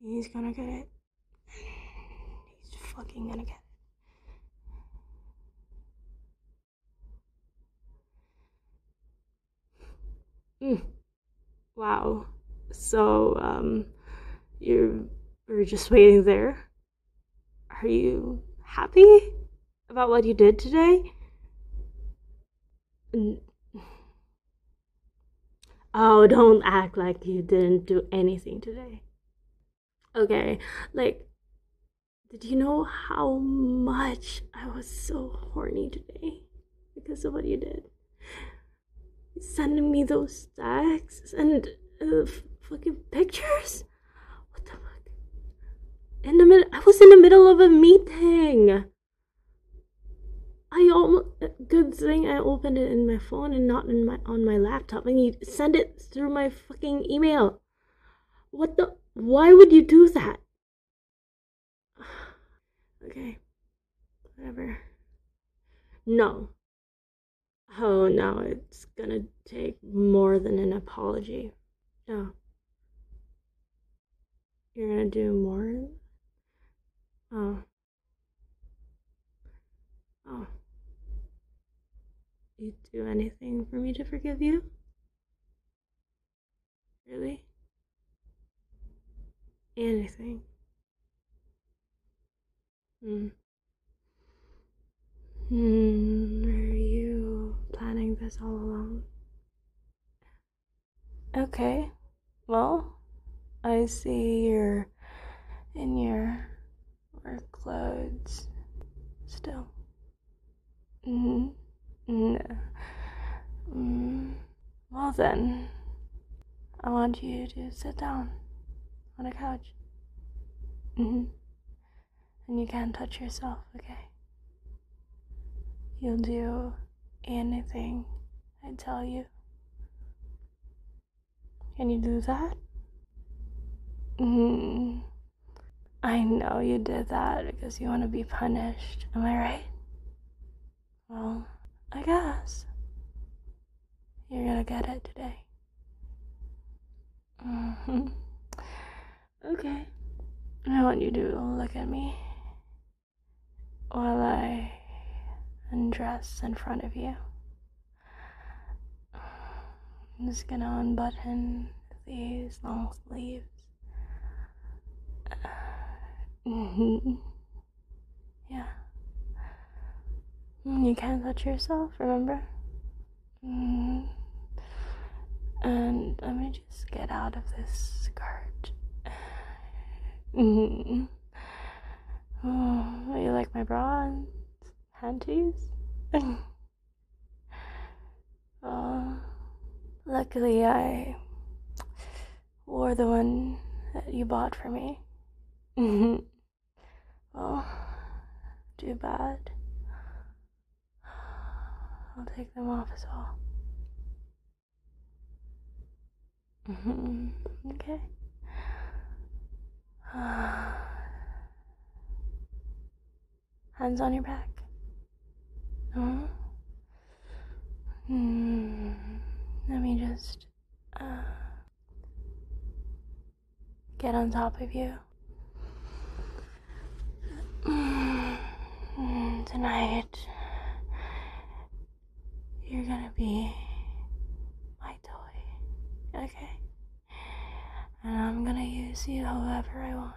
He's gonna get it. He's fucking gonna get it. Wow. So, you were just waiting there? Are you happy about what you did today? Oh, don't act like you didn't do anything today. Okay, like, did you know how much I was so horny today because of what you did? Sending me those texts and fucking pictures? What the fuck? I was in the middle of a meeting. I almost good thing I opened it in my phone and not in my on my laptop. And you send it through my fucking email. What the? Why would you do that? Okay, whatever. No. Oh no, it's gonna take more than an apology. No, you're gonna do more. Oh, oh. You'd do anything for me to forgive you? Really? Anything? Hmm. Are you planning this all along? Okay. Well, I see you're in your work clothes still. Mm-hmm. No. Mm. Well then, I want you to sit down on a couch. Mm-hmm. And you can't touch yourself, okay? You'll do anything I tell you. Can you do that? Mm. I know you did that because you want to be punished. Am I right? Well, I guess you're gonna get it today. Mm-hmm. Okay. I want you to look at me while I undress in front of you. I'm just gonna unbutton these long sleeves. Mm-hmm. Yeah. You can't touch yourself, remember? Mm. And let me just get out of this skirt. Mm. Oh, you like my bra and panties? Oh, luckily I wore the one that you bought for me. Well, too bad. I'll take them off as well. Okay. Hands on your back. Uh-huh. Let me just get on top of you. Tonight, you're gonna be my toy, okay? And I'm gonna use you however I want.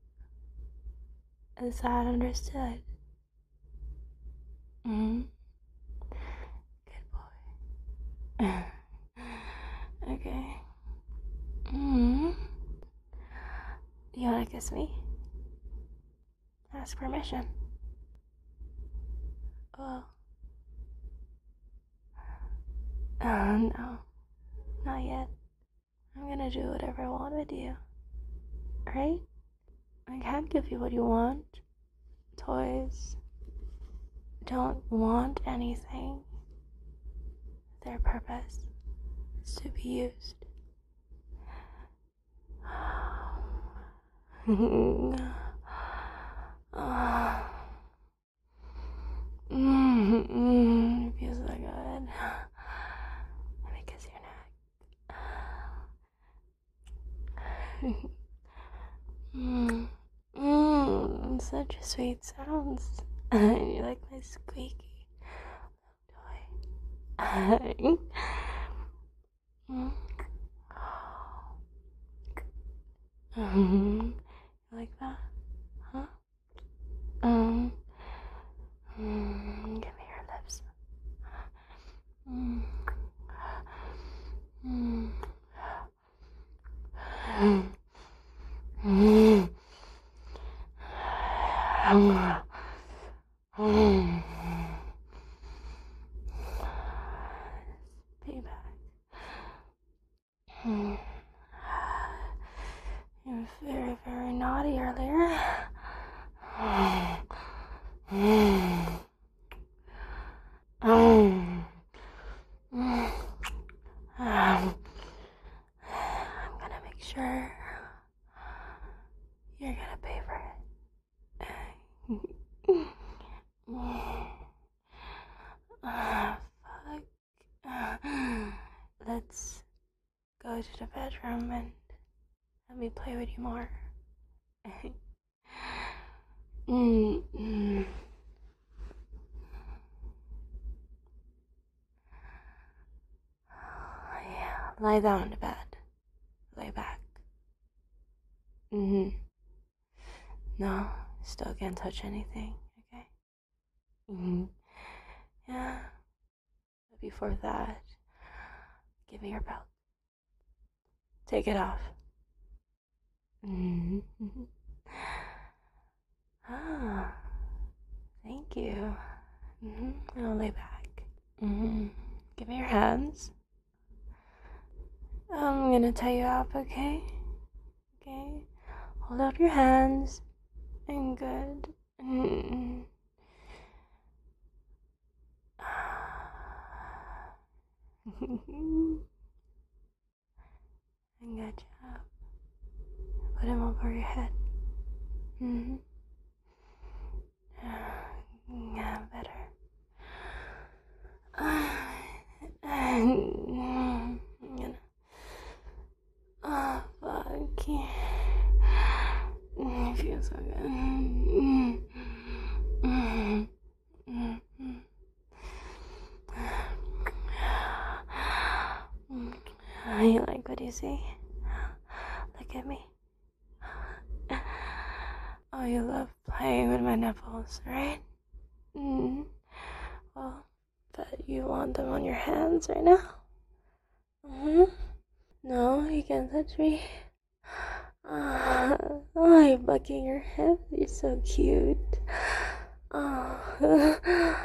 Is that understood? Mm-hmm. Good boy. Okay. Mm-hmm. You wanna kiss me? Ask permission. Oh. No. Not yet. I'm gonna do whatever I want with you. Right? I can't give you what you want. Toys don't want anything. Their purpose is to be used. It feels so good. Let me kiss your neck. Mm. Such sweet sounds. You like my squeaky toy. Mm. You like that? Huh? Give me your lips. Mm. Mm. Mm. Payback. You were very, very naughty earlier. I'm gonna make sure you're gonna pay for it. Fuck. Let's go to the bedroom and let me play with you more. Yeah, lie down in the bed. Lay back. No, still can't touch anything, okay? Yeah. But before that, give me your belt. Take it off. Ah, thank you. I'll lay back. Give me your hands. I'm gonna tie you up, okay? Okay. Hold out your hands. And good. And good job. Put him over your head. Yeah, better. I'm gonna. Oh, fuck. It feels so good. You like what you see? Look at me. Oh, you love playing with my nipples, right? Well, but you want them on your hands right now? No, you can't touch me. Oh, you're bucking your hip. You're so cute. Oh,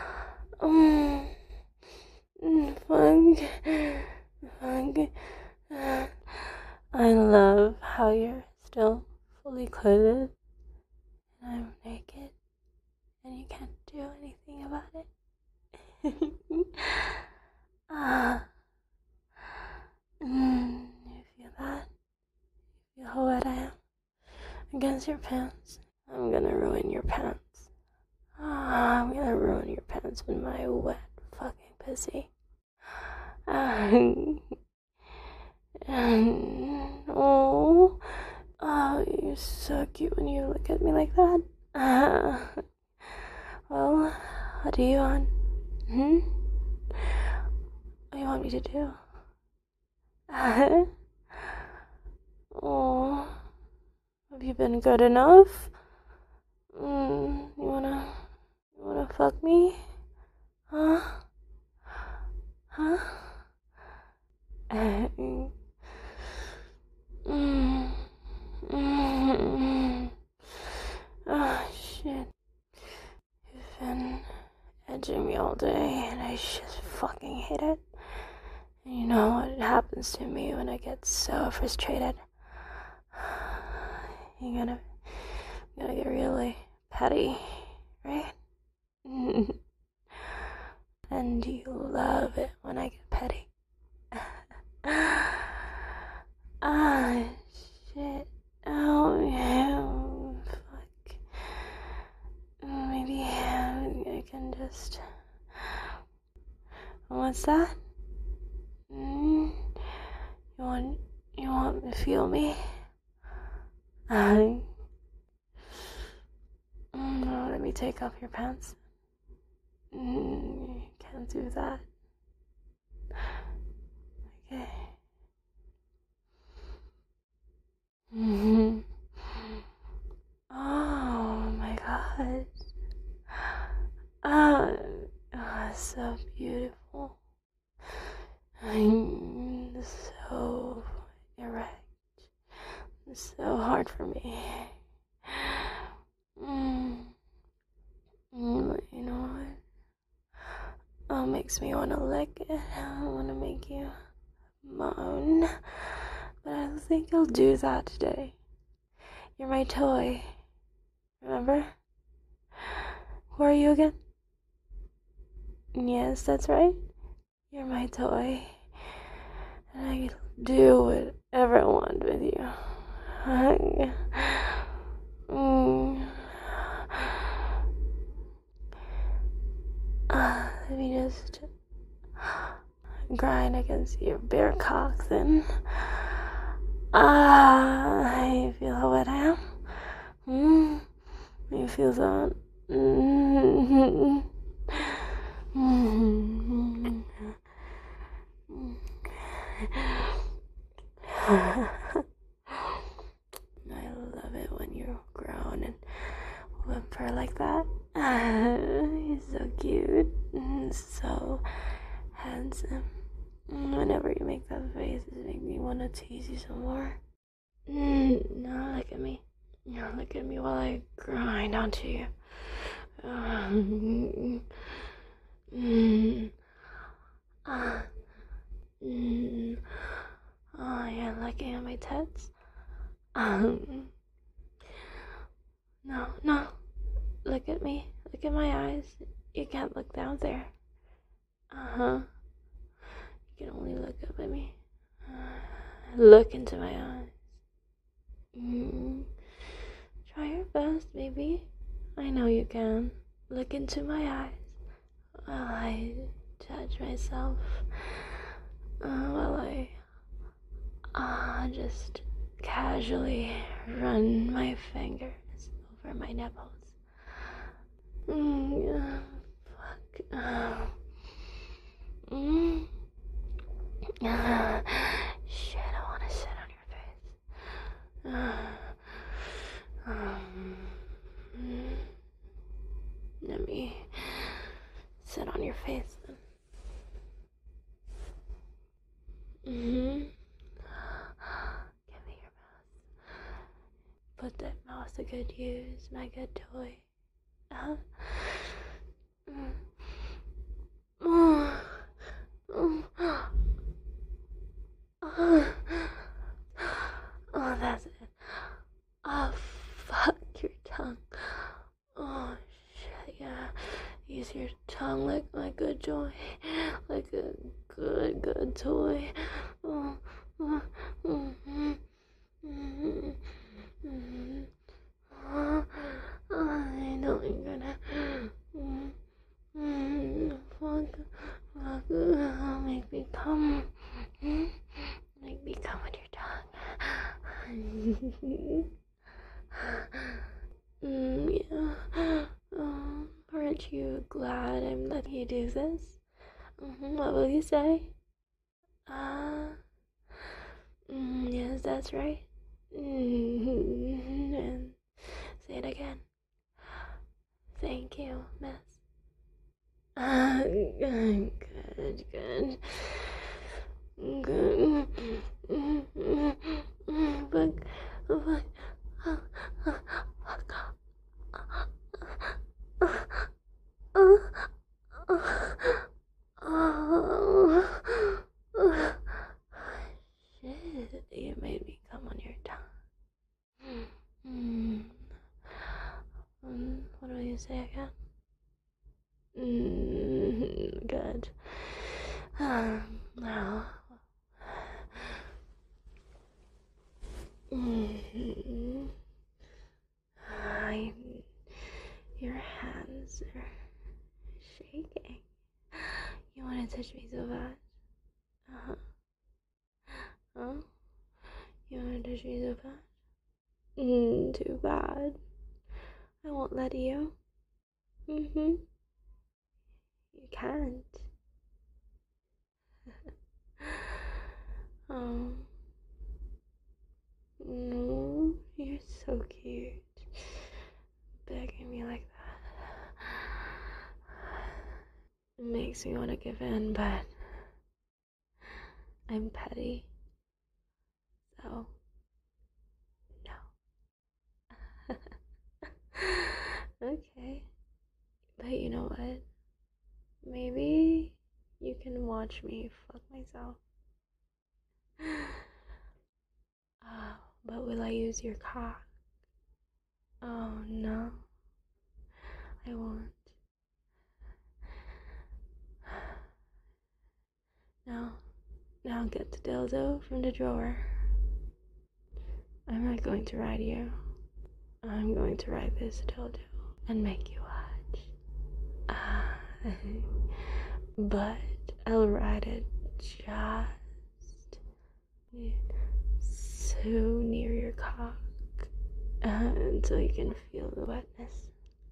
fun. I love how you're still fully clothed and I'm naked and you can't do anything about it. You feel that? You feel how wet I am against your pants? I'm gonna ruin your pants. I'm gonna ruin your pants with my wet fucking pussy. Oh, you're so cute when you look at me like that. Well, what do you want? What do you want me to do? Oh, have you been good enough? You wanna fuck me? Huh? Huh? Oh shit. You've been edging me all day and I just fucking hate it. And you know what happens to me when I get so frustrated? You're gonna get really petty, right? And you love it when I get petty. Ah, shit. Oh, yeah. Fuck. Maybe I can just. What's that? You want to feel me? me take off your pants? You can't do that. Okay. Oh my god. So beautiful. So erect. So hard for me. You know what? Oh, makes me want to lick it. I want to make you moan. But I don't think you'll do that today. You're my toy. Remember? Who are you again? Yes, that's right. You're my toy. And I can do whatever I want with you. Let me just grind against your bare cock then. You feel how wet I am? You feel that? I love it when you groan and whimper like that. You're so cute, so handsome. Whenever you make that face, it makes me want to tease you some more. Now look at me. Now look at me while I grind onto you. Oh, you're looking at my tits. No. Look at me. Look at my eyes. You can't look down there. You can only look up at me. Look into my eyes. Try your best, baby. I know you can. Look into my eyes while I touch myself. While I just casually run my fingers over my nipples. Fuck. Shit, I want to sit on your face. Let me sit on your face then. Give me your mouth. Put that mouth to good use, my good toy. Oh, that's it. Oh, fuck your tongue. Oh, shit, yeah. Use your tongue like my good toy. Like a good toy. I know you're gonna. Fuck. Make me come. Make me come with your tongue. Yeah. Aren't you glad I'm letting you do this? What will you say? Yes, that's right. And say it again. Thank you, miss. Good. Shit, you made me come on your tongue. What do you say again? Good. Now. Your hands are shaking. You want to touch me so bad? Huh? You want to touch me so bad? Too bad. I won't let you. Mm-hmm. You can't. Oh, no, you're so cute. Begging me like that. It makes me want to give in, but I'm petty. So, no. Okay. But you know what? Maybe you can watch me fuck myself. Oh, but will I use your cock? Oh no, I won't. Now get the dildo from the drawer. I'm not going to ride you. I'm going to ride this dildo and make you watch. But I'll ride it just so near your cock until you can feel the wetness.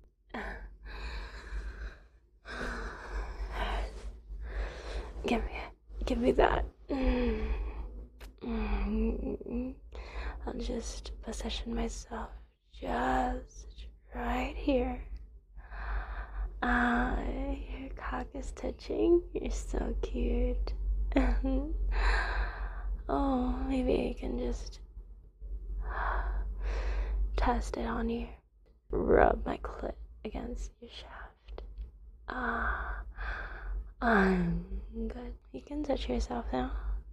Give me that. I'll just position myself just right here. Your cock is touching. You're so cute. Oh, maybe I can just test it on you. Rub my clit against your shaft. Good. You can touch yourself now.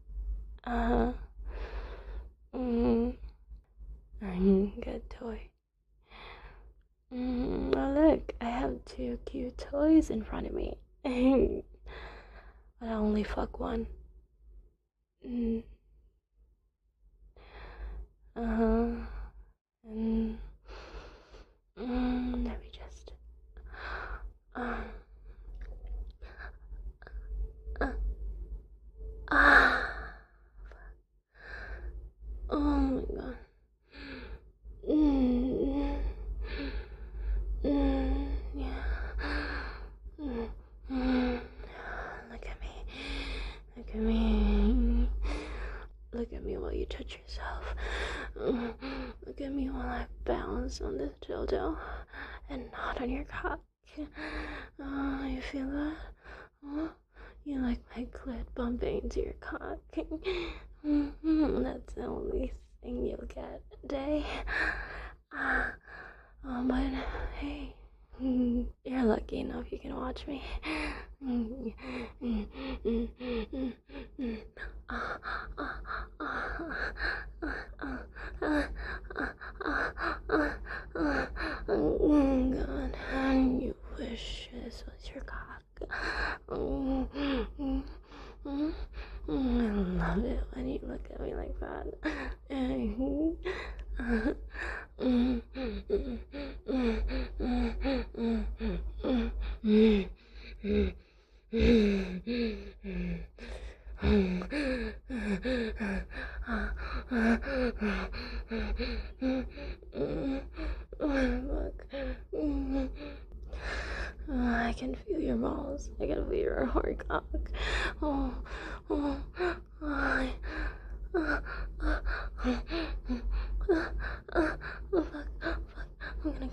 Good toy. Oh look, I have two cute toys in front of me. But I only fuck one. And let me just. Oh my god. Yeah. Look at me. Look at me. Look at me while you touch yourself. Look at me while I bounce on this dildo and not on your cock. Oh, you feel that? Oh, you like my clit bumping into your cock? That's the only thing you'll get today. Oh, but hey, you're lucky enough you can watch me. God, you wish this was your cock. I love it when you look at me like that. I can feel your balls. I can feel your hard cock. Oh, oh, oh, fuck, I'm gonna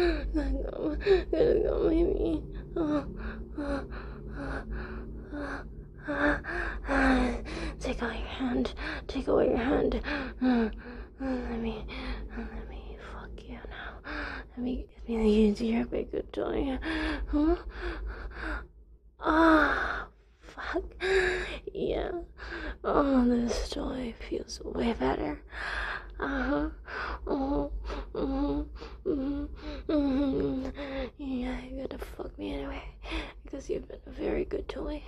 go, baby. Take out your hand. Take away your hand. Let me fuck you now. Let me use your big good toy. Fuck. Yeah. Oh, this toy feels way better. Yeah, you gotta fuck me anyway, because you've been a very good toy.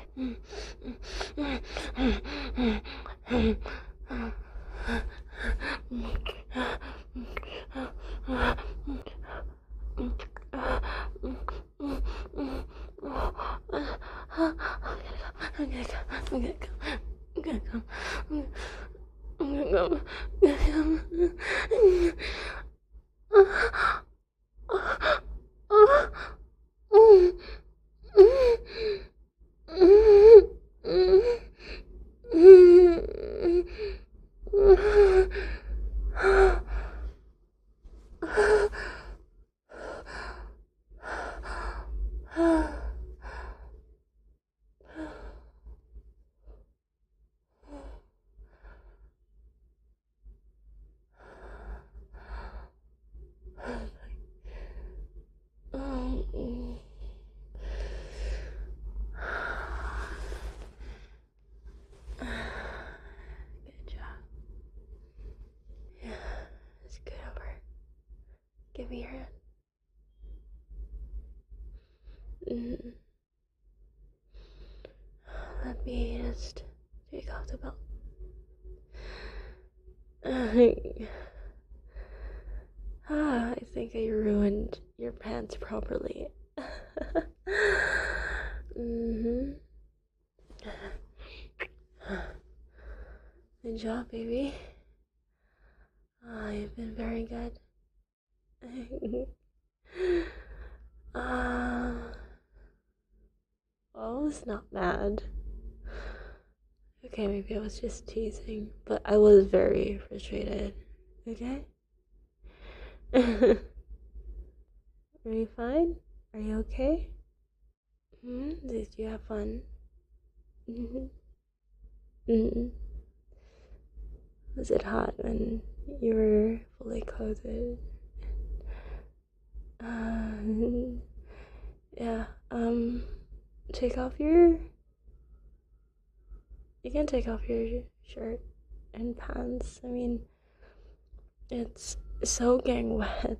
me your hand. Mm. Let me just take off the belt. I think I ruined your pants properly. Mm-hmm. Good job, baby. You've been very good. I was not mad. Okay, maybe I was just teasing, but I was very frustrated. Okay? Are you fine? Are you okay? Did you have fun? Mm-hmm. Mm-hmm. Was it hot when you were fully clothed? Yeah, take off your. You can take off your shirt and pants. I mean, it's soaking wet.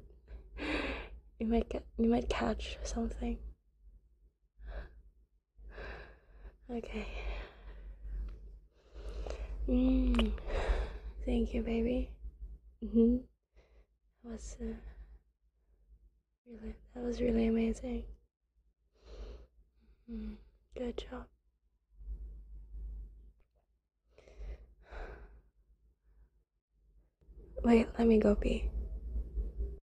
You might catch something. Okay. Thank you, baby. Mm-hmm. That was really amazing. Good job. Wait, let me go pee.